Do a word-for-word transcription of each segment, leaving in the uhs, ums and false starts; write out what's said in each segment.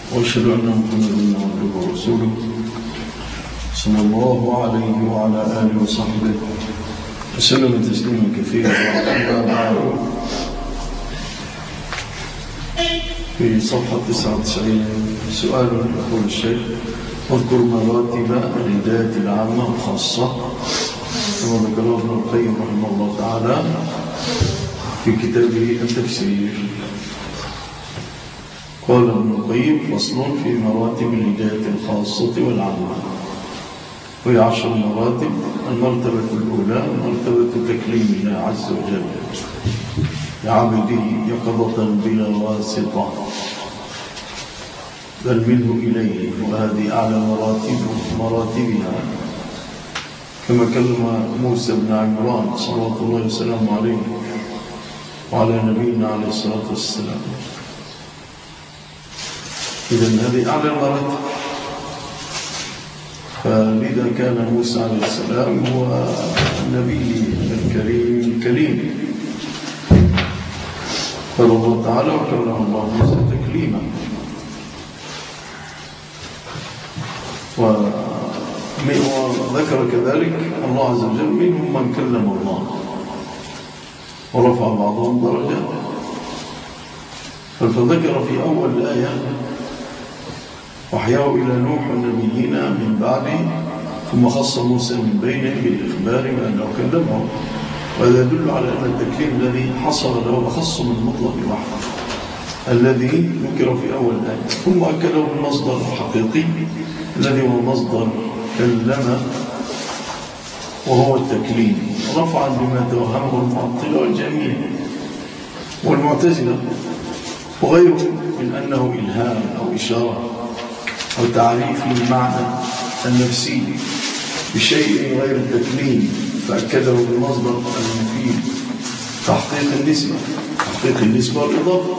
وأشهد أن محمدا عبده ورسوله صلى الله عليه وعلى آله وصحبه وسلم تسليما كثيرا. أما بعد، في صفحة تسعة وتسعين سؤال يقول الشيخ: اذكر مراتب الهداية العامة والخاصة كما ذكره ابن القيم رحمه الله تعالى في كتابه التفسير. قال ابن القيم: فصل في مراتب الهداية الخاصة والعامة، وهي عشر مراتب. المرتبة الأولى مرتبة تكليم الله عز وجل لعبده يقظة بلا واسطة بل منه إليه، وهذه أعلى مراتب مراتبها، كما كلم موسى بن عمران صلوات الله وسلامه عليه وعلى نبينا عليه الصلاة والسلام. إذن هذه أعلى المراتب، فلذا كان موسى عليه السلام هو النبي الكريم الكليم، قال الله تعالى: وكلم الله موسى تكليما. وذكر كذلك الله عز وجل: منهم من كلم الله ورفع بعضهم درجات. فذكر في أول الآية وحياه إلى نوح والنبيين من بعده، ثم خص موسى من بينهم بالإخبار بأنه كلمه، وهذا يدل على أن التكليم الذي حصل له أخص من مطلق الوحي الذي ذكر في أول الآية، ثم أكده بالمصدر الحقيقي الذي هو مصدر كلم وهو التكليم، رفعا بما توهمه المعطلة والجميع والمعتزلة وغيره من أنه إلهام أو إشارة أو تعريف للمعنى النفسي بشيء غير التكليم، فأكده بالمصدر المفيد تحقيق النسبة تحقيق النسبة والإضافة،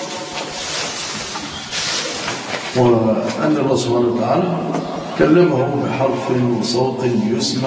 وأن الله سبحانه وتعالى كلمه بحرف وصوت يسمع،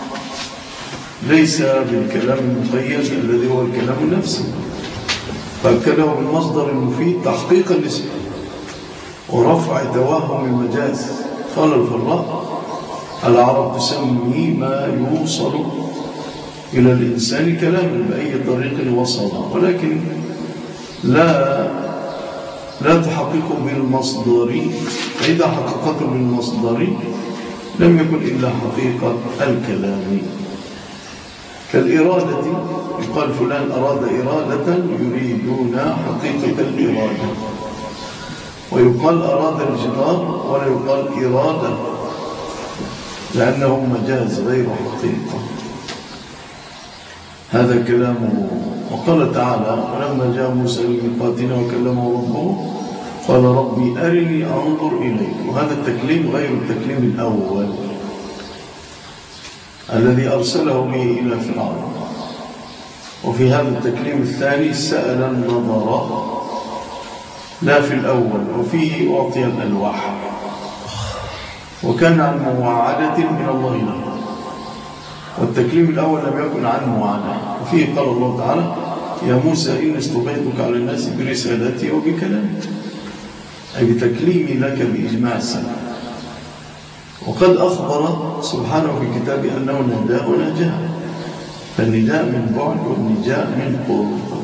ليس بالكلام المقيد الذي هو الكلام نفسه، فأكده بالمصدر المفيد تحقيق النسبة ورفع توهم المجاز. قال الفراء: العرب تسمي ما يوصل إلى الإنسان كلاما بأي طريق وصل، ولكن لا لا تحققه بالمصدر، فإذا حققته بالمصدر لم يكن إلا حقيقة الكلام. كالإرادة، يقال فلان أراد إرادة، يريدون حقيقة الإرادة، ويقال أراد الجدار ولا يقال إرادة لأنه مجاز غير حقيقة. هذا كلامه. وقال تعالى: ولما جاء موسى لميقاتنا وكلمه ربه قال: ربي أرني أنظر إليك. وهذا التكليم غير التكليم الأول الذي أرسله به إلى فرعون. وفي هذا التكليم الثاني سأل النظر لا في الأول، وفيه أعطي الألواح، وكان عن مواعدة من الله له. والتكليم الأول لم يكن عن مواعدة. وفيه قال الله تعالى: يا موسى إني اصطفيتك على الناس برسالتي وبكلامي، أي بتكليمي لك بإجماع السمع. وقد أخبر سبحانه في كتابه أنه نداء ونجاء، فالنداء من بعد والنجاء من قرب.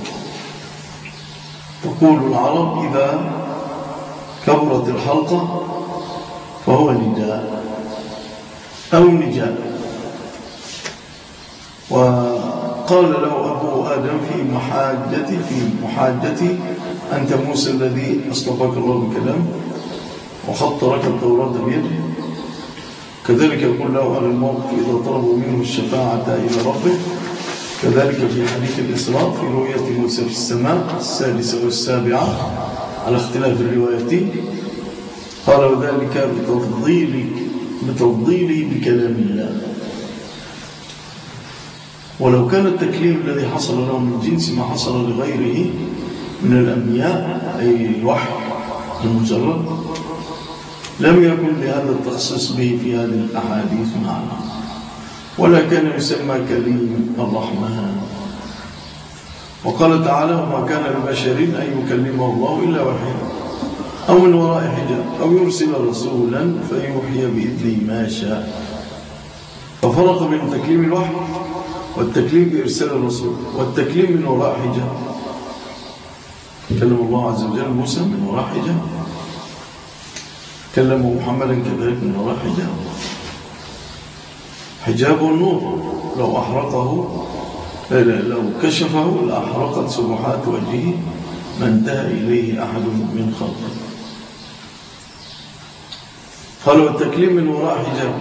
تقول العرب: إذا كبرت الحلقة فهو نداء أو نجاء. وقال له أبو آدم في محاجتي في محاجتي أنت موسى الذي اصطفاك الله بكلام وخط لك التوراة بيده. كذلك يقول له أهل الموقف إذا طلبوا منه الشفاعة إلى ربه. كذلك في حديث الإسراء في رؤية موسى في السماء السادسة والسابعة على اختلاف الروايات، قال: وذلك بتفضيلي بتفضيلي بكلام الله. ولو كان التكليم الذي حصل له من جنس ما حصل لغيره من الأنبياء، أي الوحي المجرد، لم يكن لهذا التخصيص به في هذه الأحاديث معنا، ولا كان يسمى كليم الرحمن. وقال تعالى: وما كان لبشر أن يكلمه الله إلا وحيا. أو من وراء حجاب أو يرسل رسولا فيوحي بإذنه ما شاء. ففرق بين تكليم الوحي والتكليم بإرسال الرسول. والتكليم من وراء حجاب، كلم الله عز وجل موسى من وراء حجاب، كلمه محمدا كذلك من وراء حجاب. حجاب النور لو أحرقه لو كشفه لأحرقت سبحات وجهه ما انتهى إليه أحد من خلقه. قالوا التكليم من وراء حجاب.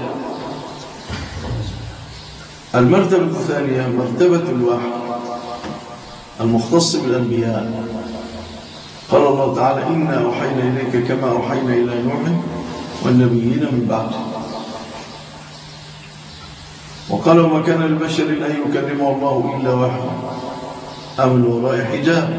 المرتبة الثانية مرتبة الوحي المختص بالأنبياء. قال الله تعالى إنا أوحينا إليك كما أوحينا إلى نوح والنبيين من بعده. وقال وما كان لبشر أن يكلمه الله إلا وحي أو من وراء حجاب.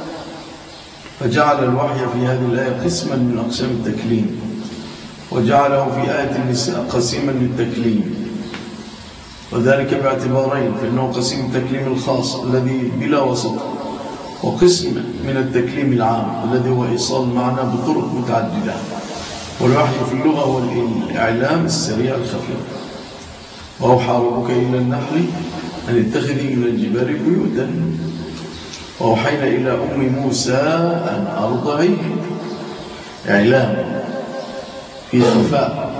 فجعل الوحي في هذه الآية قسما من أقسام التكليم، وجعله في آية النساء قسيما للتكليم، وذلك باعتبارين: فإنه قسم التكليم الخاص الذي بلا وسط، وقسم من التكليم العام الذي هو إيصال المعنى بطرق متعددة. والوحي في اللغة هو الإعلام السريع الخفيف. وأوحى ربك إلى النحل أن اتخذي من الجبال بيوتا وأوحينا إلى أم موسى أن أرضعيه. إعلام في خفاء.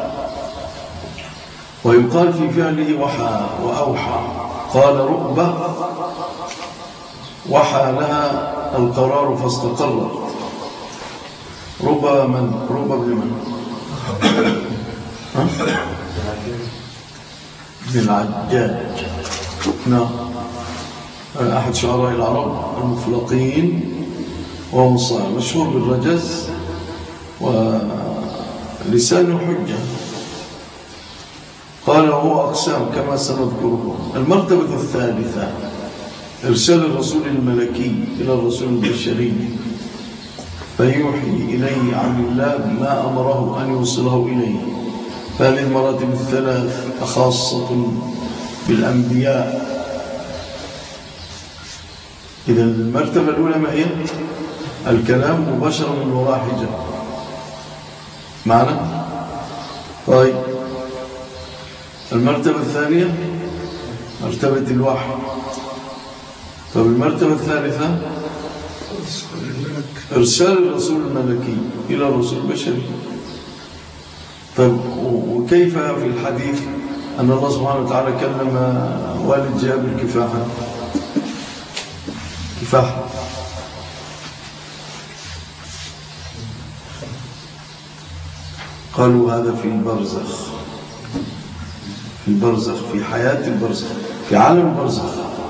ويقال في فعله وحى وأوحى. قال رؤبة وحى لها القرار فاستقرت. رؤبة من؟ رؤبة بمن؟ ها؟ بالعجاج. نعم، أحد شعراء العرب المفلقين، وهو مشهور بالرجز ولسانه حجة. قال هو أقسام كما سنذكره. المرتبة الثالثة إرسال الرسول الملكي إلى الرسول البشري فيوحي إليه عن الله ما أمره أن يوصله إليه. فهذه المراتب الثلاث خاصة بالأنبياء. إذا المرتبة الأولى ما هي؟ الكلام مباشرة من وراء حجاب. معنا؟ طيب، المرتبة الثانية مرتبة الوحي. طب المرتبة الثالثة إرسال الرسول الملكي إلى الرسول البشري. طيب، وكيف في الحديث أن الله سبحانه وتعالى كلم والد جابر كفاحا كفاحا قالوا هذا في البرزخ، في البرزخ، في حياة البرزخ، في عالم البرزخ.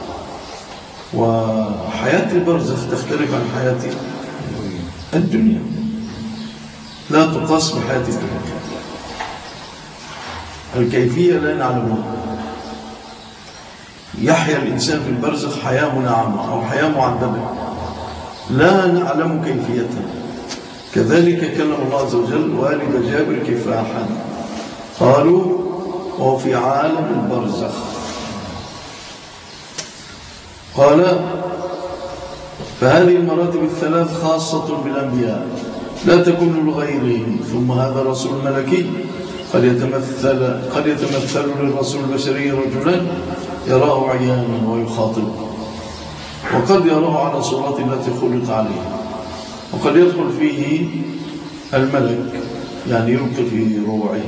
وحياة البرزخ تختلف عن حياة الدنيا، لا تقاس بحياة الدنيا. الكيفية لا نعلمها. يحيا الإنسان في البرزخ حياة منعمة أو حياة معذبة، لا نعلم كيفيتها. كذلك كلم الله عز وجل والد جابر كفاحا. قالوا وهو في عالم البرزخ. قال فهذه المراتب الثلاث خاصة بالأنبياء لا تكون لغيرهم. ثم هذا رسول ملكي قد يتمثل قد يتمثل للرسول البشري رجلا يراه عيانا ويخاطبه، وقد يراه على صورة التي خلق عليها، وقد يدخل فيه الملك يعني يلقي في روعه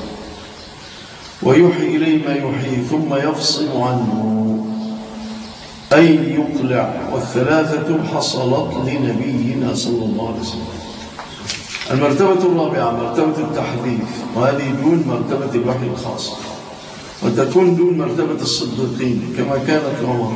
ويوحي إليه ما يوحيه ثم يفصل عنه أي يقلع. والثلاثة حصلت لنبينا صلى الله عليه وسلم. المرتبة الرابعة مرتبة التحديث، وهذه دون مرتبة الوحي الخاص، وتكون دون مرتبة الصديقين كما كانت عمر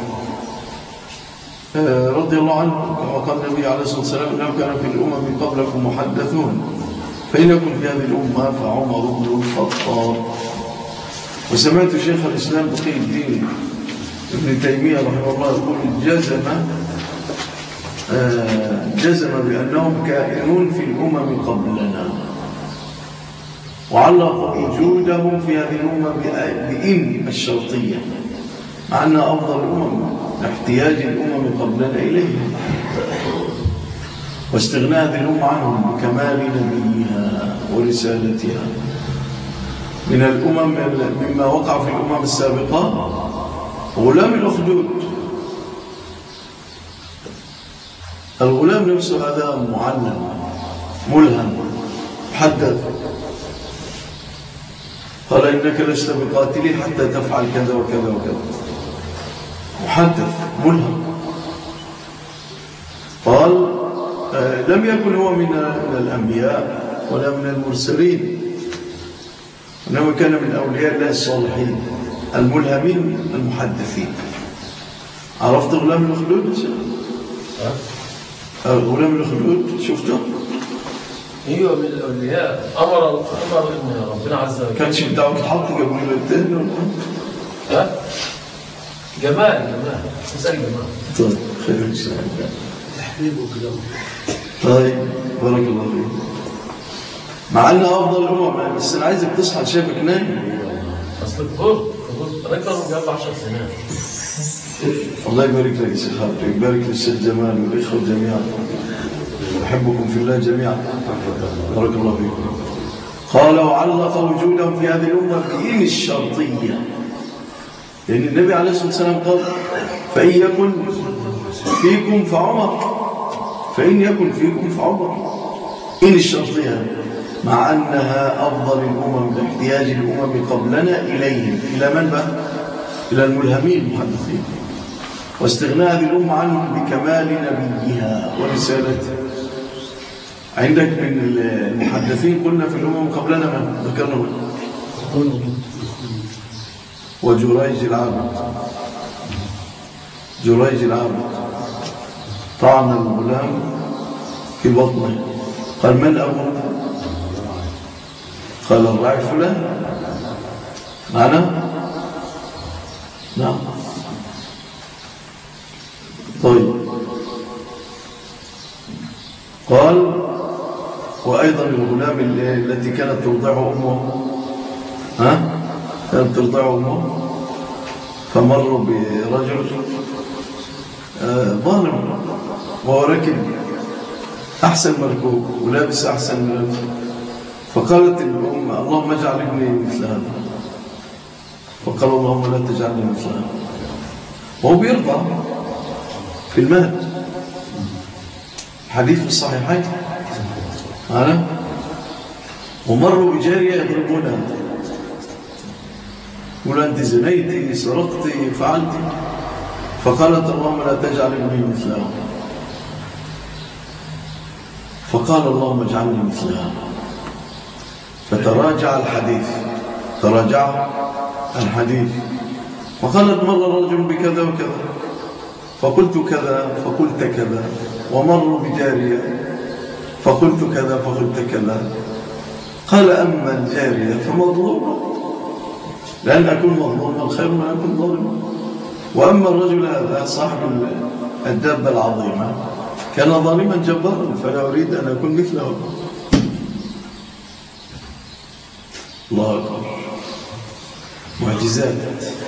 رضي الله عنه، كما قال النبي عليه الصلاة والسلام إنه كان في الأمم قبلكم محدثون، فإن يكن في هذه الأمة فعمر بن الخطاب. وسمعت شيخ الإسلام بقي الدين ابن تيمية رحمه الله يقول جزم جزم بأنهم كائنون في الأمم قبلنا، وعلق وجودهم في هذه الأمة بإن الشرطية، مع أنها أفضل الأمم لاحتياج الأمم قبلنا إليه. واستغناء هذه الأمة عنهم بكمال نبيها ورسالتها. من الأمم مما وقع في الأمم السابقة غلام الأخدود. الغلام نفسه هذا معلم ملهم محدث، قال إنك لست بقاتلي حتى تفعل كذا وكذا وكذا، محدث ملهم. قال آه لم يكن هو من الأنبياء ولا من المرسلين، إنما كان من أولياء الله الصالحين الملهمين المحدثين. عرفت غلام الأخدود؟ غلام الأخدود شفته؟ ايوه من الاولياء، امر امر ابن ربنا عز وجل. كانش بدعوة الحق قبل ما ينتهي ولا؟ ها؟ جمال جمال اسال جمال. طيب خير ان شاء الله. تحبيب وكلام. طيب بارك الله فيك. مع انها افضل الامم، بس انا عايزك تصحى شايفك نايم. اصل الكبر اكبر من قبل عشر سنين. الله يبارك لك يا شيخ خالد، يبارك للشيخ جمال والاخوه جميعا. أحبكم في الله جميعا. بارك الله فيكم. قال وعلق وجودهم في هذه الأمة بإن الشرطية، لأن النبي عليه الصلاة والسلام قال فإن يكن فيكم فعمر، فإن يكن فيكم فعمر، إن الشرطية، مع أنها أفضل الأمم لاحتياج الأمم قبلنا إليهم. إلى من بقى؟ إلى الملهمين المحدثين. واستغناء هذه الأمة عنهم بكمال نبيها ورسالته. عندك من المحدثين قلنا في الأمم قبلنا من ذكرنا من وجريج العابد. جريج العابد طعن الغلام في بطنه، قال من أبوك؟ قال الراعي فلان. معنا؟ نعم. طيب قال وأيضا الغلام التي كانت ترضعه أمه، ها كانت ترضعه أمه، فمروا برجل ظالم وهو راكب أحسن مركوب ولابس أحسن ملابس، فقالت الأم اللهم اجعل ابني مثل هذا، فقال اللهم لا تجعلني مثل هذا، وهو بيرضع في المهد. حديث في الصحيحين. أنا ومروا بجارية يضربونها، يقول أنت زنيتي سرقتي فعلتي، فقالت اللهم لا تجعل ابني مثلها، فقال اللهم اجعلني مثلها، فتراجع الحديث، تراجع الحديث، وقالت مر رجل بكذا وكذا، فقلت كذا فقلت كذا، ومروا بجارية فقلت كذا فقلت كذا. قال أما الجارية فمظلومة، لأن أكون مظلوما خير من أن أكون ظالما، وأما الرجل هذا صاحب الدابة العظيمة كان ظالما جبارا، فلا أريد أن أكون مثله. الله أكبر، معجزات،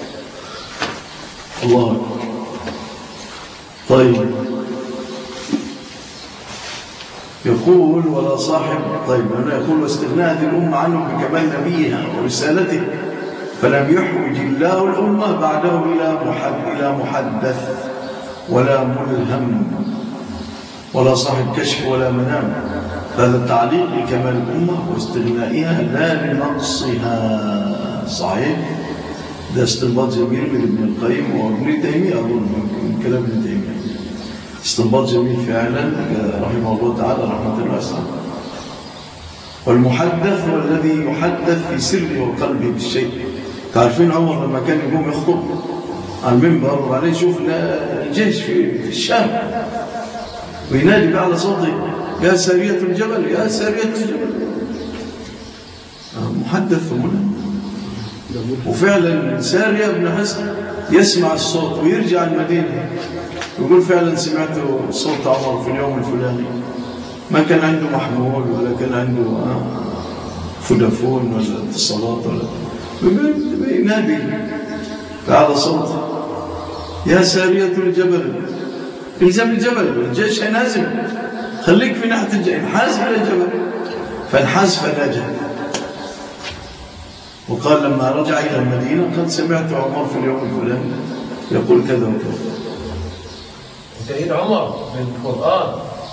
الله أكبر. طيب يقول ولا صاحب، طيب هنا يقول واستغناء هذه الأمة عنه بكمال نبيها ورسالته، فلم يحوج الله الأمة بعده إلى إلى محدث ولا ملهم ولا صاحب كشف ولا منام. هذا التعليق لكمال الأمة واستغنائها لا لنقصها. صحيح، ده استنباط جميل من ابن القيم وابن تيمية، أظن من كلام ابن تيمية، استنباط جميل فعلا رحمه الله تعالى رحمة واسعة. والمحدث هو الذي يحدث في سره وقلبه بالشيء. تعرفين عمر لما كان يقوم يخطب على المنبر وبعدين يشوف الجيش في الشام وينادي بأعلى صوته يا سارية الجبل يا سارية الجبل، محدث وملهم. وفعلا سارية بن حسن يسمع الصوت ويرجع المدينة يقول فعلا سمعت صوت عمر في اليوم الفلاني، ما كان عنده محمول ولا كان عنده فودافون ولا اتصالات ولا، ينادي بأعلى صوت يا سارية الجبل، الزم الجبل، الجيش هينهزم خليك في ناحية الجبل، انحاز إلى الجبل، فانحاز فنجا. وقال لما رجع إلى المدينة قد سمعت عمر في اليوم الفلاني يقول كذا وكذا. سيد عمر بالقرآن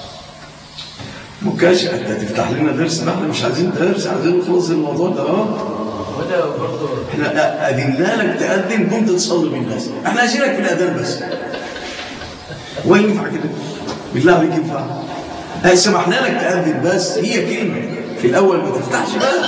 مكاشفة. أنت تفتح لنا درس، نحن مش عايزين درس، عايزين نخلص الموضوع ده. وده برضه احنا أذنا لك تأذن كنت تصلي بالناس، احنا عايزينك في الأذان بس. وين ينفع كده؟ بالله عليك ينفع؟ هاي سمحنا لك تأذن بس، هي كلمة في الأول ما تفتحش بقى.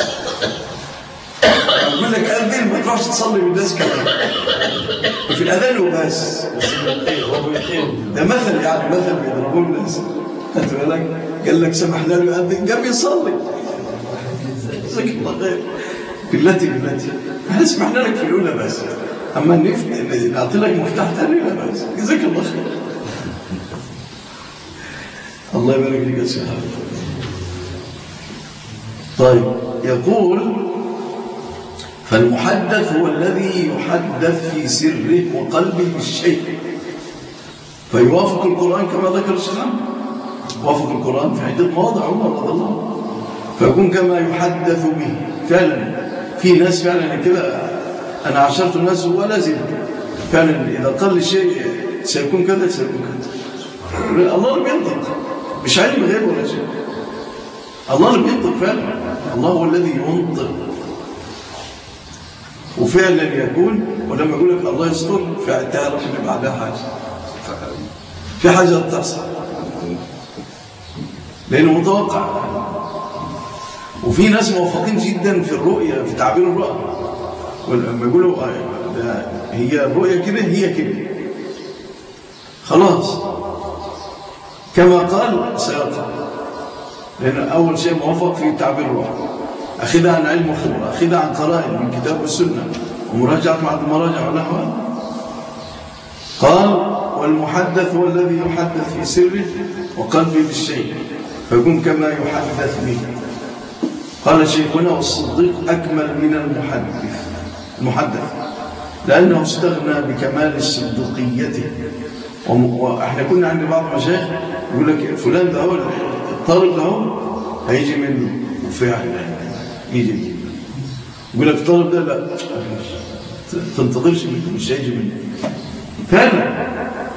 أقول لك أذن ما تروحش تصلي بالناس كمان. في الأذان وبس. ده مثل يعني مثل بيضربوه الناس. خدت بالك؟ قال لك سمحنا له يأذن قام يصلي. جزاك الله خير. بالتي بالتي احنا سمحنا لك في الأولى بس، أما نعطي لك مفتاح ثاني لا بس. جزاك الله خير. الله يبارك لك يا شيخ. طيب يقول فالمحدث هو الذي يحدث في سره وقلبه بالشيء فيوافق القرآن كما ذكر الشيخ، وافق القرآن في عدة مواضع عمر رضي الله عنه، فيكون كما يحدث به. فعلا في ناس فعلا كده، أنا عشرت الناس ولا زلت فعلا إذا قال الشيء سيكون كذا سيكون كذا. الله اللي بينطق، مش علم غير ولا شيء. الله اللي بينطق فعلا، الله هو الذي ينطق وفعلا يكون. ولما يقول لك الله يستر تعرف ان بعدها حاجه، في حاجه تحصل لانه متوقع. وفي ناس موفقين جدا في الرؤيه، في تعبير الرؤى، ولما يقولوا هي الرؤيه كده هي كده خلاص كما قال سيقع، لأن أول شيء موفق في تعبير الروح، أخذها عن علم وخبرة، أخذها عن قرائن من كتاب والسنة ومراجعة مع المراجع ونحوها. قال والمحدث هو الذي يحدث في سره وقلبه بالشيء فيكون كما يحدث به. قال شيخنا والصديق أكمل من المحدث المحدث لأنه استغنى بكمال صدقيته. وإحنا كنا عند بعض المشايخ يقول لك فلان ده هو الطالب ده هو هيجي منه، وفعلا يجي منه. يقول لك الطالب ده لا تنتظرش منه، مش هيجي منه فعلا.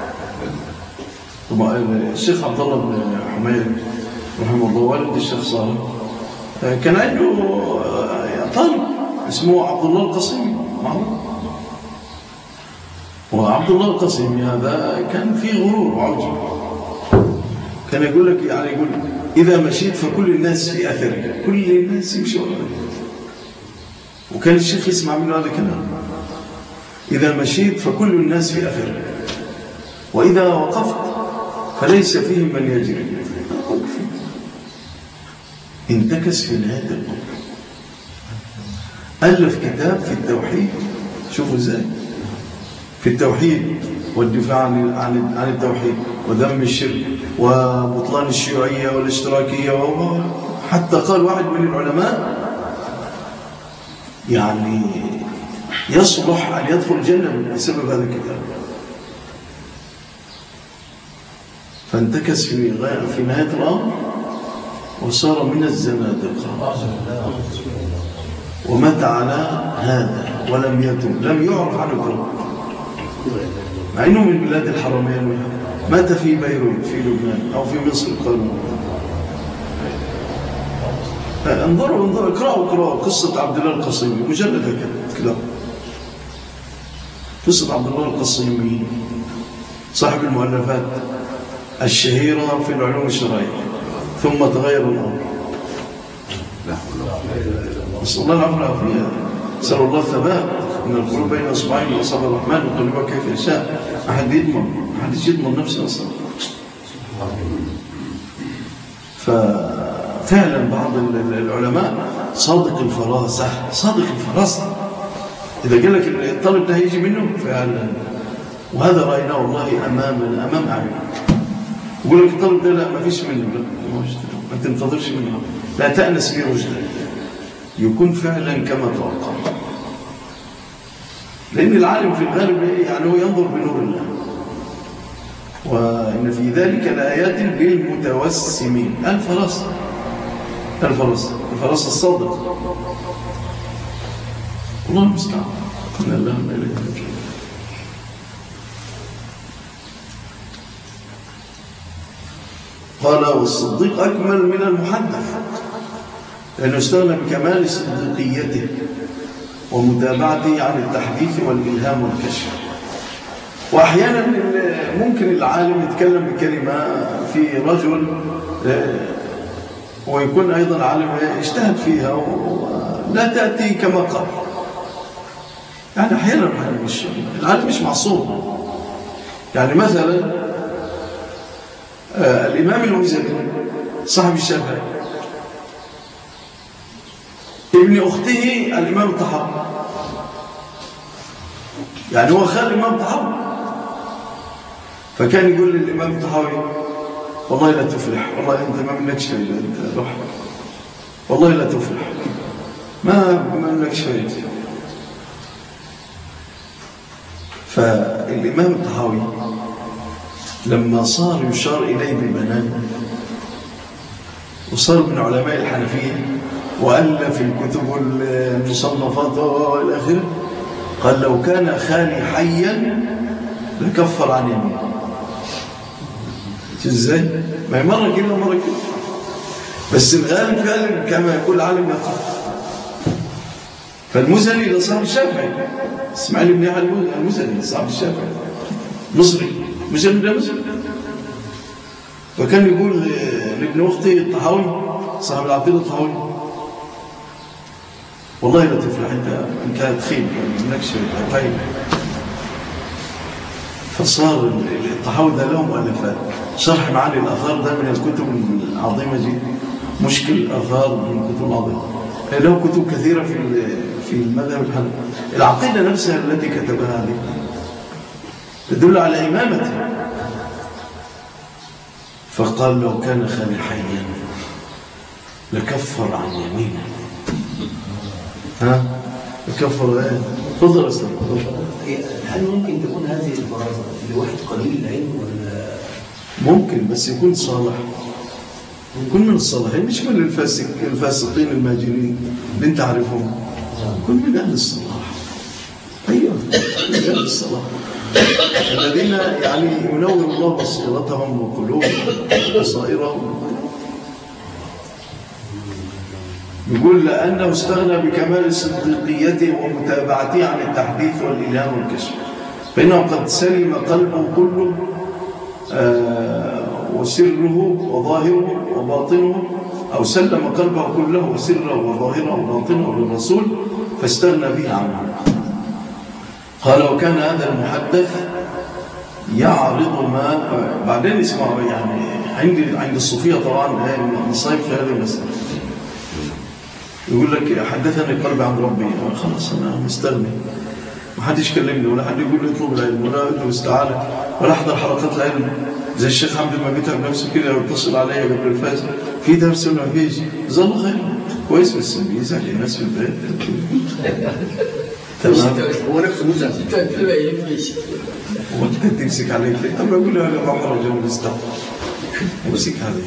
طبعا الشيخ عبد الله بن حميد رحمه الله والد الشيخ صالح كان عنده طالب اسمه عبد الله القصيمي معروف. وعبد الله القصيمي هذا كان فيه غرور وعجب، كان يقول لك يعني يقول إذا مشيت فكل الناس في أثرك، كل الناس يمشوا وراك. وكان الشيخ يسمع منه هذا الكلام، إذا مشيت فكل الناس في أثرك، وإذا وقفت فليس فيهم من يجري. انتكس في نهاية الأمر، ألف كتاب في التوحيد. شوفوا ازاي في التوحيد والدفاع عن عن عن التوحيد وذم الشرك وبطلان الشيوعية والاشتراكية. حتى قال واحد من العلماء يعني يصلح أن يدخل الجنة بسبب هذا الكتاب. فانتكس في في نهاية الأمر وصار من الزنادقة ومات على هذا ولم يتم، لم يعرف عنه كرم، مع انه من بلاد الحرمين. مات في بيروت في لبنان او في مصر. قالوا انظروا انظروا اقرأوا اقرأوا قصة عبد الله القصيمي، مجلد كده قصة عبد الله القصيمي صاحب المؤلفات الشهيرة في العلوم الشرعية. ثم تغير الأمر، نسأل الله العفو والعافية، نسأل الله الثبات. إن القلوب بين أصبعين وأصابع الرحمن وقلبها كيف يشاء. أحد يضمن أحد يضمن نفسه أصلا. ففعلا بعض العلماء صادق الفراسة، صادق الفراسة إذا قال لك الطالب ده هيجي منه فعلا. وهذا رأيناه والله أمامنا أمام أعيننا. يقول لك الطالب ده لا ما فيش منه، لا ما تنتظرش منه، لا تأنس به رشدا، يكون فعلا كما توقع. لأن العالم في الغالب يعني هو ينظر بنور الله، وإن في ذلك لآيات للمتوسمين. الفرس الفرس الفرس الصادق. الله المستعان. إن الله ما إليه راجعون. قال والصديق أكمل من المحدث لأنه استغنى بكمال صديقيته ومتابعته عن التحديث والإلهام والكشف. وأحيانا ممكن العالم يتكلم بكلمة في رجل ويكون أيضا عالم اجتهد فيها ولا تأتي كما قال. يعني أحيانا العالم مش العالم مش معصوم. يعني مثلا الإمام المزني صاحب الشافعي ابن أخته الإمام الطحاوي، يعني هو خال الإمام الطحاوي، فكان يقول للإمام الطحاوي والله لا تفلح، والله أنت ما منك شيء، أنت روح والله لا تفلح، ما منك شيء. فالإمام الطحاوي لما صار يشار إليه بالبنان وصار من علماء الحنفية وألف الكتب المصنفات وإلى آخره، قال لو كان خالي حيا لكفر عن يمينه. ازاي؟ ما هي مرة كده ومرة كده، بس الغالب غالب كما يقول عالم يقول. فالمزني لصاحب الشافعي اسماعيل بن يحيى المزني صاحب الشافعي مصري، مزني ده مصري. فكان يقول لابن أختي الطحاوي صاحب العقيدة الطحاوي والله لا تفلح، انت انت تخيب منك شيء طيب. فصار الطحاوي ده له مؤلفات شرح معاني الآثار، ده من الكتب العظيمة جدا، مشكل الآثار من الكتب العظيمة. له كتب كثيرة في في المذهب الحنفي. العقيدة نفسها التي كتبها هذه تدل على إمامته. فقال لو كان خالي حيا لكفر عن يمينه. ها لكفر ايه؟ تفضل استاذ. هل ممكن تكون هذه البرازة لواحد قليل العلم ولا ممكن؟ بس يكون صالح، يكون من الصالحين، مش من الفاسق الفاسقين الماجنين اللي انت عارفهم. يكون من اهل الصلاح. ايوه من اهل الصلاح الذين يعني ينور الله بصيرتهم وقلوبهم وبصائرهم. يقول لأنه استغنى بكمال صديقيته ومتابعته عن التحديث والإلهام والكشف، فإنه قد سلم قلبه كله آه وسره وظاهره وباطنه، أو سلم قلبه كله وسره وظاهره وباطنه للرسول فاستغنى به عنه. قال وكان هذا المحدث يعرض ما بعدين اسمعوا. يعني عند عند الصوفية طبعا نصيب في هذه المسألة. يقول لك حدثني قلبي عن ربي، خلاص أنا مستغني، ما حدش يكلمني ولا حد يقول لي اطلب العلم ولا اطلب استعانة ولا احضر حلقات العلم زي الشيخ حمد ما بيتعب نفسه كده ويتصل عليا قبل الفجر في درس ولا ما فيش. جزاه الله خير كويس، بس بيزعل الناس في البيت. هو نفسه مزعج. هو انت تمسك عليك ليه؟ طب اقول له انا محرج من الاستغفار امسك عليك.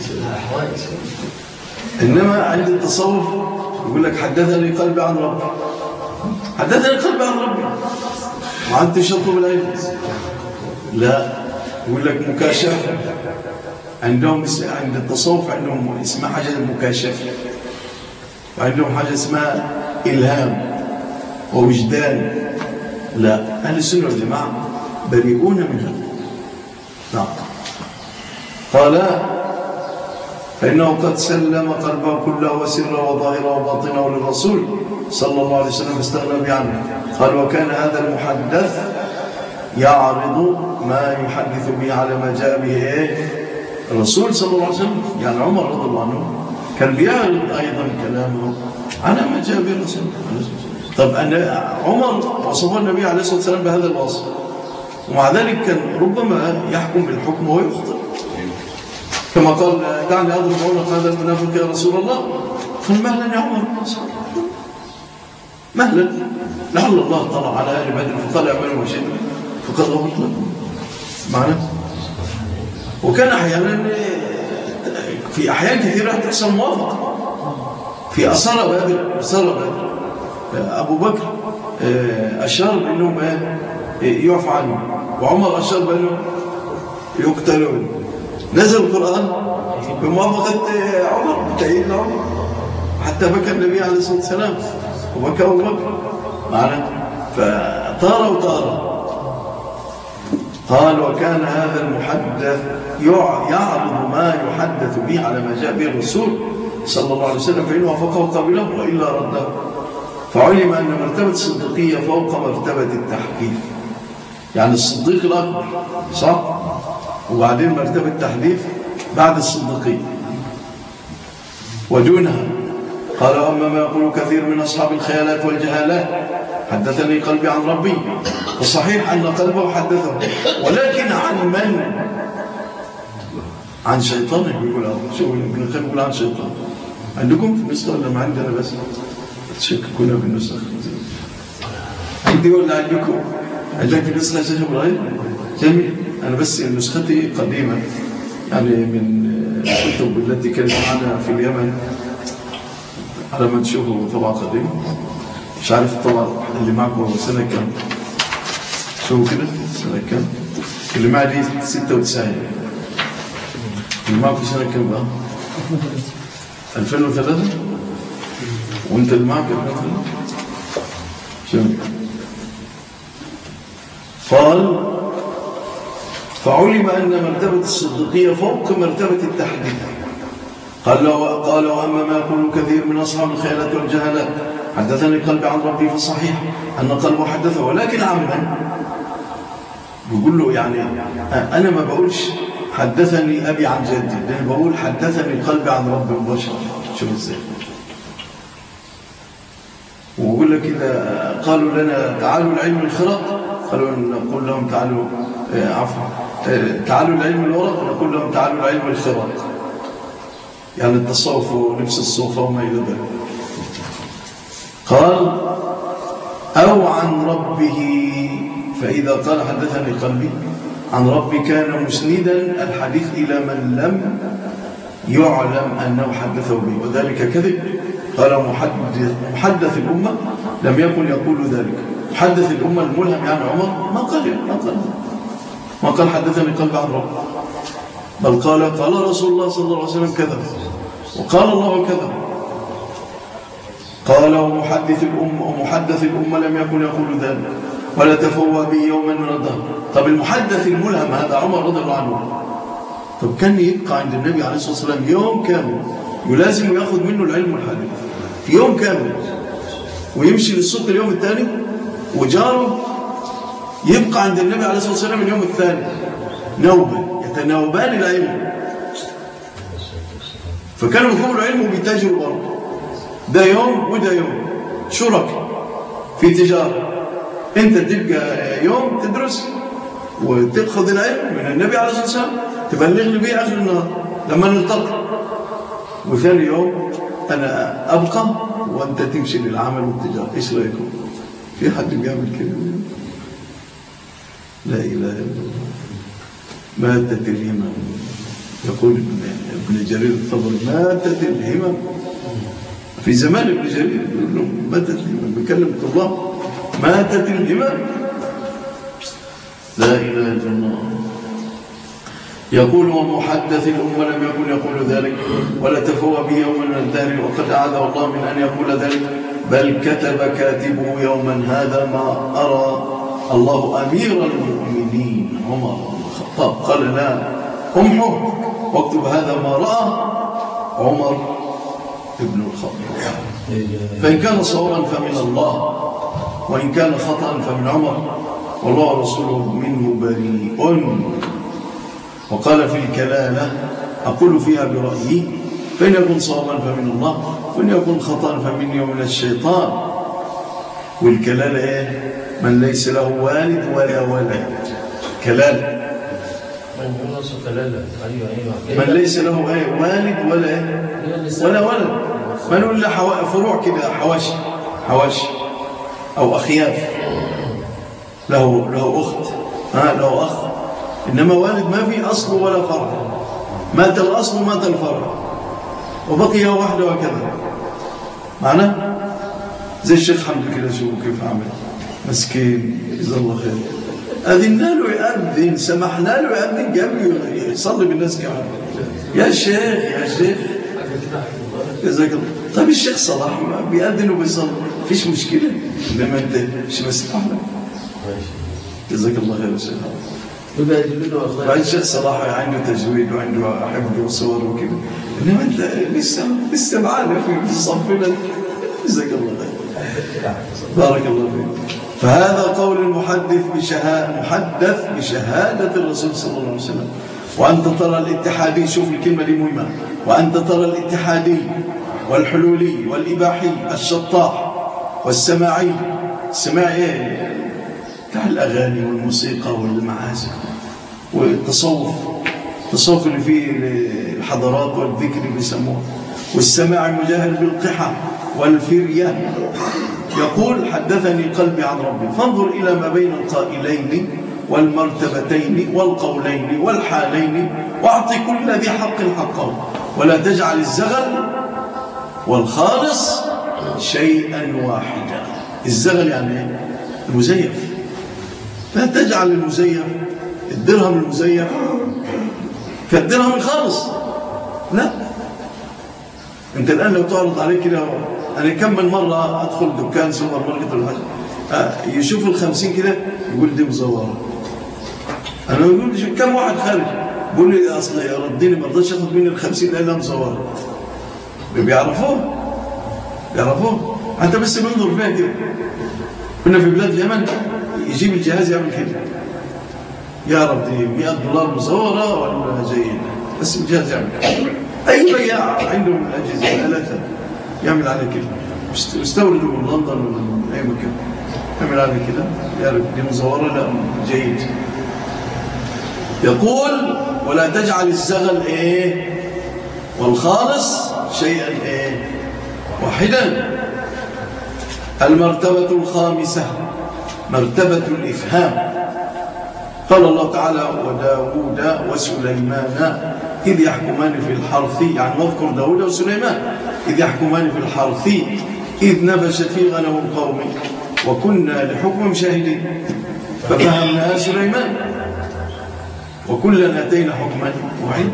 انما عند التصوف يقول لك حدثني قلبي عن ربي، حدثني قلبي عن ربي، ما عندش اطلب العلم. لا يقول لك مكاشفه. عندهم عند التصوف عندهم اسمها حاجه المكاشفه، وعندهم حاجه اسمها الهام ووجدان. لا، اهل السنه والجماعه بريئون من هذا. نعم. قال فإنه قد سلم قلبه كله وسره وظاهره وباطنه للرسول صلى الله عليه وسلم فاستغنى به عنه. قال وكان هذا المحدث يعرض ما يحدث به على ما جاء به الرسول صلى الله عليه وسلم. يعني عمر رضي الله عنه كان بيعرض أيضا كلامه على ما جاء به الرسول. طب أن عمر وصف النبي عليه الصلاة والسلام بهذا الوصف، ومع ذلك كان ربما يحكم بالحكم ويخطئ، كما قال دعني أضرب عنق هذا المنافق يا رسول الله. قال مهلا يا عمر، مهلا، لعل الله طلع على أهل بدر فقال اعملوا ما شئتم فقد غفرت لكم. معنا وكان أحيانا في أحيان كثيرة تحصل موافقة في أسرى بدر. أسرى بدر أبو بكر أشار بأنهم يعفى عنه، وعمر أشار بأنهم يقتلون. نزل القرآن بموافقة عمر، بتأييد عمر، حتى بكى النبي عليه الصلاة والسلام وبكى أبو بكر معنا. فطار وطار. قال: وكان هذا المحدث يعرض ما يحدث به على ما جاء به الرسول صلى الله عليه وسلم، فإن وافقه قبله وإلا رده. فعلم أن مرتبة الصديقية فوق مرتبة التحديث، يعني الصديق الأكبر صح؟ وبعدين مرتبة التحديث بعد الصديقية ودونها. قال: أما ما يقول كثير من أصحاب الخيالات والجهالات حدثني قلبي عن ربي، فصحيح أن قلبه حدثه، ولكن عن من؟ عن شيطانه. يقول شو ابن القيم يقول عن شيطان. عندكم في النسخة ولا ما عندنا بس؟ تشككونا في النسخة. عندي ولا عندكم؟ عندك في النسخة يا شيخ إبراهيم؟ جميل. أنا بس نسختي قديمة، يعني من الكتب التي كانت معنا في اليمن، على ما تشوفوا طبعا قديم. مش عارف الطبعا اللي معكم سنة كم؟ شوفوا كده سنة كم؟ اللي معي دي ستة وتسعين. اللي معكم سنة كم بقى؟ ألفين وثلاثة. وانت اللي معك ألفين وثلاثة. شوف. قال: فعلم أن مرتبة الصديقية فوق مرتبة التحديث. قال: قال: وأما ما يقول كثير من أصحاب الخيالات والجهالات حدثني قلبي عن ربي، فصحيح أن قلبه حدثه، ولكن عن من؟ بيقول له يعني أنا ما بقولش حدثني أبي عن جدي، لأن بقول حدثني قلبي عن ربي مباشرة. شوف ازاي. ويقول لك إذا قالوا لنا تعالوا العلم الخرق، قالوا نقول لهم تعالوا عفوا تعالوا العلم الورق، نقول لهم تعالوا العلم الخرق، يعني التصوف ولبس الصوفة وما إلى ذلك. قال: أو عن ربه، فإذا قال حدثني قلبي عن ربي كان مسندا الحديث إلى من لم يعلم أنه حدثه به، وذلك كذب. قال: محدث, محدث الأمة لم يكن يقول ذلك. محدث الأمة الملهم يعني عمر ما قال ما قال ما قال حدثني قلبي عن ربي، بل قال: قال رسول الله صلى الله عليه وسلم كذا، وقال الله كذا. قال: ومحدث الأمة ومحدث الأمة لم يكن يقول ذلك، ولا تفوى به يوما من الدهر. طب المحدث الملهم هذا عمر رضي الله عنه، طب كان يبقى عند النبي عليه الصلاة والسلام يوم كامل يلازم يأخذ منه العلم والحديث في يوم كامل، ويمشي للسوق اليوم الثاني، وجاره يبقى عند النبي عليه الصلاة والسلام اليوم الثاني نوبة، يتناوبان العلم. فكانوا يطلبوا العلم وبيتاجروا برضه، ده يوم وده يوم، شركاء في تجارة. انت تبقى يوم تدرس وتأخذ العلم من النبي عليه الصلاة والسلام تبلغني به آخر النهار لما نلتقي، وثاني يوم أنا أبقى وأنت تمشي للعمل والتجارة. إيش رأيكم؟ في حد بيعمل كده؟ لا إله إلا الله. ماتت الهمم، يقول ابن جرير الطبري: ماتت الهمم. في زمان ابن جرير يقول لهم ماتت الهمم، بيكلم الله. ماتت الهمم، لا إله إلا الله. يقول: ومحدث الأمة لم يكن يقول ذلك، ولا تفوى به يوم من الدهر، وقد أعاذه الله من أن يقول ذلك، بل كتب كاتبه يوما هذا ما أرى الله أمير المؤمنين عمر بن الخطاب قال: لا امحو واكتب هذا ما رأى عمر بن الخطاب، فإن كان صوابا فمن الله، وإن كان خطأ فمن عمر، والله ورسوله منه بريء. وقال في الكلالة: أقول فيها برأيي، فإن يكون صوابا فمن الله، وإن يكون خطأ فمني ومن الشيطان. والكلالة إيه؟ من ليس له والد ولا ولد. كلالة من ليس له إيه؟ والد ولا إيه؟ ولا ولد. ما نقول له حوا... فروع كده، حواشي حواشي أو أخياف، له له أخت، ها له أخ، إنما والد ما في أصل ولا فرع، مات الأصل مات الفرع وبقي وحده وكذا. معنا زي الشيخ حمد كده، شوفوا كيف عمل مسكين جزاه الله خير، أذنا له يأذن، سمحنا له يأذن قبل يصلي بالناس كمان. يا شيخ يا شيخ جزاك الله. طيب الشيخ صلاح بيأذن وبيصلي فيش مشكلة، لما انت مش مسمح له. جزاك الله خير يا شيخ. بعد الشيخ صلاح عنده تجويد وعنده حفظ وصور وكذا، انما انت لسه لسه معانا في الصف. جزاك الله خير بارك الله فيك. فهذا قول المحدث بشهادة محدث بشهادة الرسول صلى الله عليه وسلم. وأنت ترى الاتحادي، شوف الكلمة دي مهمة، وأنت ترى الاتحادي والحلولي والإباحي الشطاح والسماعي. السماعي ايه؟ بتاع الأغاني والموسيقى والمعازف والتصوف، التصوف اللي فيه الحضارات والذكر اللي بيسموه. والسماع مجاهر بالقحة والفريان. يقول حدثني قلبي عن ربي. فانظر إلى ما بين القائلين والمرتبتين والقولين والحالين، واعطي كل ذي حق حقه، ولا تجعل الزغل والخالص شيئا واحدا. الزغل يعني المزيف، لا تجعل المزيف الدرهم المزيف كالدرهم الخالص، لا. انت الآن لو تعرض عليك كده، أنا كم من مرة أدخل دكان سوبر ماركت ولا حاجة، يشوف الخمسين كده يقول دي مزورة. أنا يقول كم واحد خارج يقول لي أصل يا رديني ما رضيتش أخذ مني الخمسين لأنها مزورة. بيعرفوه بيعرفوه أنت بس بنظر فيها كده. كنا في بلاد اليمن يجيب الجهاز يعمل كده، يعرف دي مئة دولار مزورة ولا جيدة، بس الجهاز يعمل كده. أي بياع عندهم الأجهزة الآلات يعمل عليه كده، يستوردوا من لندن ولا من أي مكان، يعمل عليه كده يعرف دي مزورة لا جيد. يقول ولا تجعل الزغل إيه والخالص شيئا إيه واحدا. المرتبة الخامسة مرتبة الإفهام. قال الله تعالى وداود وسليمان إذ يحكمان في الحرث، يعني نذكر داود وسليمان إذ يحكمان في الحرث إذ نبشت في غنم القوم وكنا لحكم شاهدين ففهمناها سليمان وكلا آتينا حكما وعلما.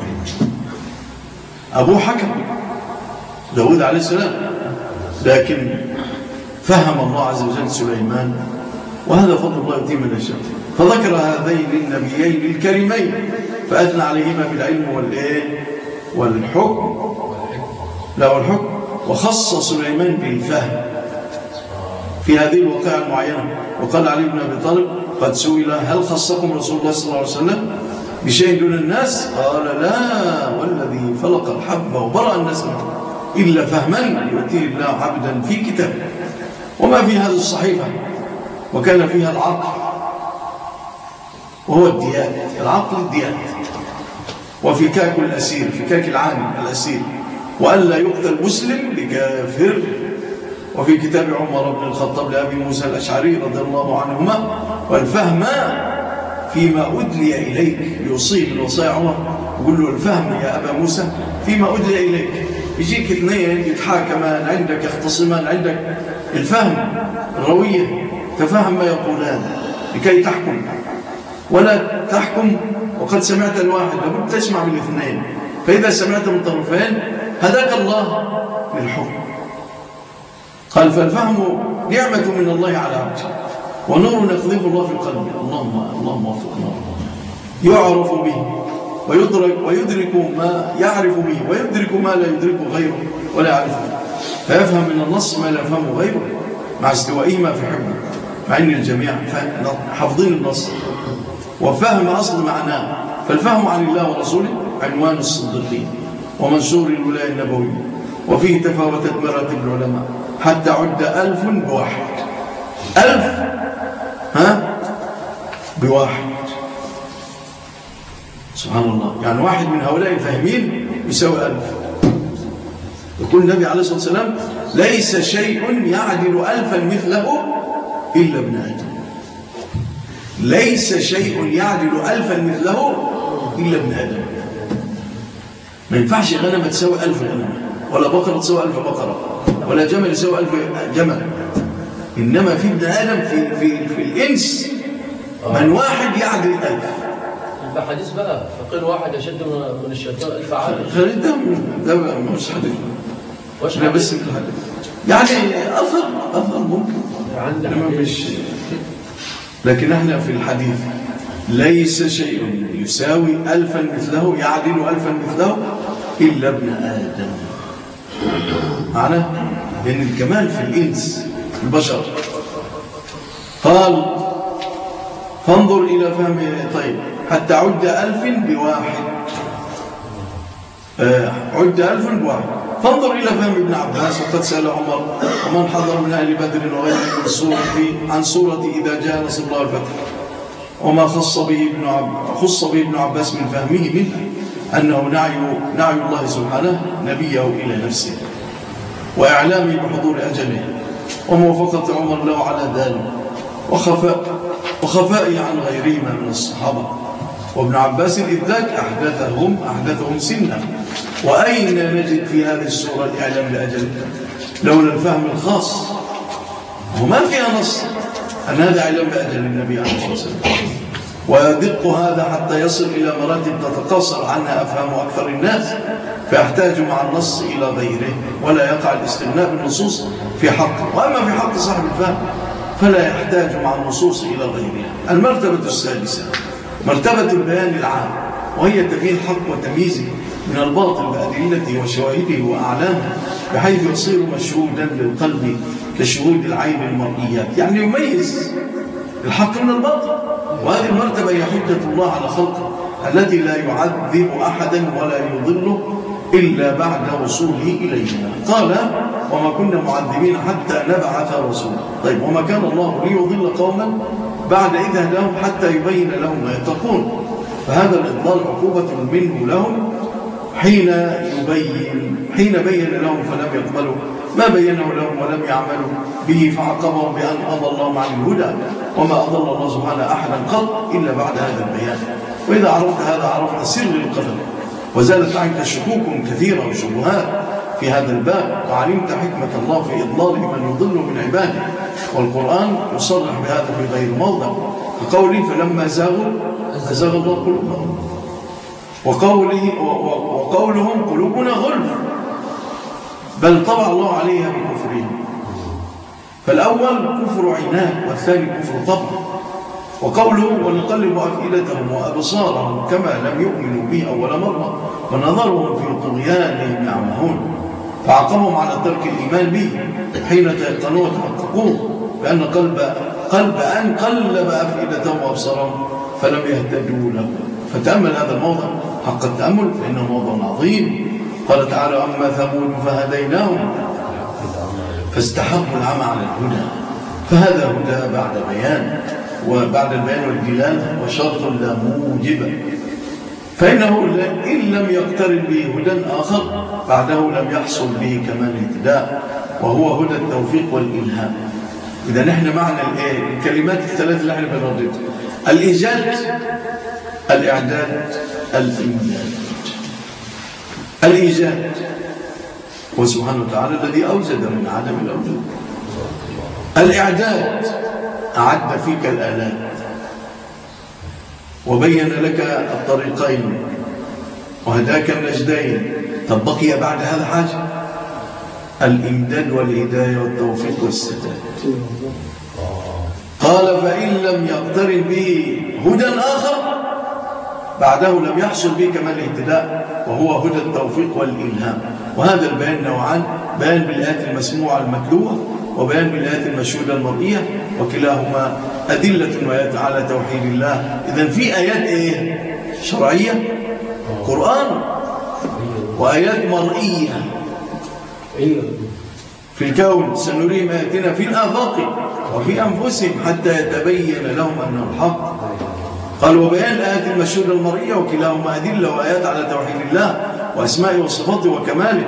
أبوه حكم داود عليه السلام، لكن فهم الله عز وجل سليمان، وهذا فضل الله يؤتيه من يشاء. فذكر هذين النبيين الكريمين فأثنى عليهما بالعلم والإيه والحكم، لا والحكم، وخص سليمان بالفهم في هذه الواقعة المعينة. وقال علي بن أبي طالب قد سئل هل خصكم رسول الله صلى الله عليه وسلم بشيء دون الناس؟ قال لا والذي فلق الحب وبرأ الناس منه إلا فهما يؤتيه الله عبدا في كتابه. وما في هذه الصحيفة وكان فيها العقل وهو الديات، العقل الديات، وفكاك الأسير، فكاك العاني الأسير، وألا يقتل مسلم بكافر. وفي كتاب عمر بن الخطاب لأبي موسى الأشعري رضي الله عنهما والفهم فيما أدلي إليك، يصيب الوصايا عمر يقول له الفهم يا أبا موسى فيما أدلي إليك. يجيك اثنين يتحاكمان عندك، يختصمان عندك، الفهم الروية تفهم ما يقولان لكي تحكم، ولا تحكم وقد سمعت الواحد لابد تسمع من الاثنين. فإذا سمعت من طرفين هداك الله للحكم. قال فالفهم نعمة من الله على عبده ونور يقذف الله في القلب. اللهم اللهم وفقنا. يعرف به ويدرك ويدرك ما يعرف به ويدرك ما لا يدركه غيره ولا يعرفه، فيفهم من النص ما لا يفهمه غيره مع استوائهما في حكمه، مع ان الجميع حافظين النص وفهم أصل معناه. فالفهم عن الله ورسوله عنوان الصديقين ومنشور الولاية النبوية، وفيه تفاوتت مراتب العلماء حتى عد ألف بواحد، ألف ها بواحد، سبحان الله. يعني واحد من هؤلاء الفاهمين يساوي ألف. يقول النبي عليه الصلاة والسلام ليس شيء يعدل ألفا مثله إلا ابن آدم. ليس شيء يعدل ألفا مثله إلا ابن آدم. ما ينفعش غنمة تساوي ألف غنمة، ولا بقرة تساوي ألف بقرة، ولا جمل يساوي ألف جمل. إنما في ابن آدم في, في, في الإنس من واحد يعدل ألف. ده حديث بقى، فقير واحد يشد من الشيطان ألف عالم. خليل ده ده مش حديث، وش لا بس من الحديث يعني أثر أثر ممكن إنما مش. لكن احنا في الحديث ليس شيء يساوي ألفا مثله يعدل ألفا مثله إلا ابن آدم. معنى لأن الكمال في الإنس البشر. قال فانظر إلى فهم. طيب حتى عد ألف بواحد، آه عد ألف بواحد. فانظر إلى فهم ابن عباس. وقد سأل عمر ومن حضر من أهل بدر وغيره عن سورة إذا جاء نصر الله الفتح، وما خص به ابن عب... خص به ابن عباس من فهمه منه أنه نعي نعي الله سبحانه نبيه إلى نفسه، وإعلامه بحضور أجله، وموافقة عمر له على ذلك، وخفاء وخفائه عن غيرهما من الصحابة. وابن عباس إذ ذاك أحدثهم أحدثهم سنا. وأين نجد في هذه السورة الإعلام لأجله لولا الفهم الخاص؟ وما فيها نص أن هذا علم بأجل النبي عليه الصلاة والسلام. ويدق هذا حتى يصل إلى مراتب تتقاصر عنها أفهام أكثر الناس، فيحتاج مع النص إلى غيره، ولا يقع الاستغناء بالنصوص في حقه. وأما في حق صاحب الفهم فلا يحتاج مع النصوص إلى غيرها. المرتبة السادسة مرتبة البيان العام، وهي تبيين الحق وتمييزه من الباطل بأدلته وشواهده وأعلامه، بحيث يصير مشهودا للقلب كشهود العين المرئيات، يعني يميز الحق من الباطل. وهذه المرتبة هي حجة الله على خلقه التي لا يعذب أحدا ولا يضله إلا بعد وصوله إلينا. قال وما كنا معذبين حتى نبعث رسولا. طيب وما كان الله ليضل قوما بعد إذ هداهم حتى يبين لهم ما يتقون. فهذا الإضلال عقوبة منه لهم حين يبين حين بين لهم فلم يقبلوا ما بينه لهم ولم يعملوا به، فعقبهم بأن أضلهم عن الهدى، وما أضل الله سبحانه أحدا قط إلا بعد هذا البيان. وإذا عرفت هذا عرفت سر القدر، وزالت عنك شكوك كثيرة وشبهات في هذا الباب، وعلمت حكمة الله في إضلال من يضل من عباده. والقرآن يصرح بهذا في غير موضع، وقوله فلما زاغوا أزاغ الله قلوبهم، وقوله وقولهم قلوبنا غلف بل طبع الله عليها بكفرهم. فالأول كفر عناد، والثاني كفر طبع. وقوله ونقلب أفئدتهم وأبصارهم كما لم يؤمنوا به أول مرة ونظرهم في طغيانهم يعمهون، فعقبهم على ترك الإيمان به حين تيقنوا وتحققوه بأن قلب قلب أن قلب أفئدتهم وأبصارهم فلم يهتدوا له. فتأمل هذا الموضع حق التأمل فإنه موضع عظيم. قال تعالى أما ثمود فهديناهم فاستحقوا العمى على الهدى. فهذا هدى بعد بيان، وبعد البيان والدلالة وشرط لا موجب، فإنه إن لم يقترن به هدى آخر بعده لم يحصل به كمال اهتداء، وهو هدى التوفيق والإلهام. إذا نحن معنى الكلمات الثلاث اللي احنا بنرددها: الإيجاد، الإعداد، الإمداد. الإيجاد هو سبحانه وتعالى الذي أوجد من عدم الأوجود. الإعداد أعد فيك الآلات وبين لك الطريقين وهداك النجدين. طب بقي بعد هذا حاجة: الإمداد والهداية والتوفيق والسداد. قال فإن لم يقترن به هدى آخر بعده لم يحصل به كمال الاهتداء، وهو هدى التوفيق والإلهام. وهذا البيان نوعان: بيان بالآيات المسموعة المتلوة، وبيان بالآيات المشهودة المرئية، وكلاهما أدلة وآيات على توحيد الله. إذن في آيات إيه؟ شرعية، قرآن، وآيات مرئية في الكون. سنريهم آياتنا في الآفاق وفي أنفسهم حتى يتبين لهم أنه الحق. قال وبيان الآيات المشهودة المرئية، وكلاهما أدلة وآيات على توحيد الله وأسمائه وصفاته وكماله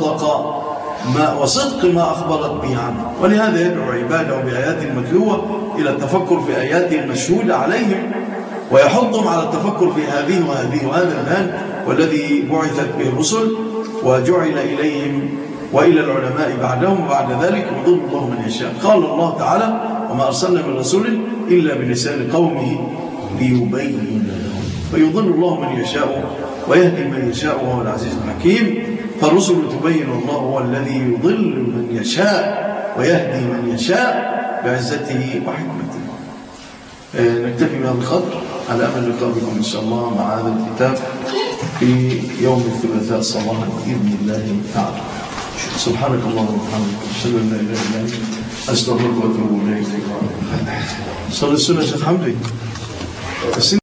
وصدق ما وصدق ما أخبرت به عنه. ولهذا يدعو عباده بآيات متلوة إلى التفكر في آياته المشهودة عليهم، ويحضهم على التفكر في هذه وهذه وهذا المال والذي بعثت به الرسل وجعل إليهم وإلى العلماء بعدهم، وبعد ذلك يضل الله من يشاء. قال الله تعالى: وما أرسلنا من رسول إلا بلسان قومه ليبين لهم. فيضل الله من يشاء ويهدي من يشاء وهو العزيز الحكيم. فالرسل تبين، والله هو الذي يضل من يشاء ويهدي من يشاء بعزته وحكمته. نكتفي بهذا القدر على أمل اللقاء بكم إن شاء الله مع هذا الكتاب في يوم الثلاثاء صباحا بإذن الله تعالى. سبحانك اللهم وبحمدك أشهد أن لا إله إلا أنت أستغفرك وأتوب إليك. صلى السنة شيخ حمدي.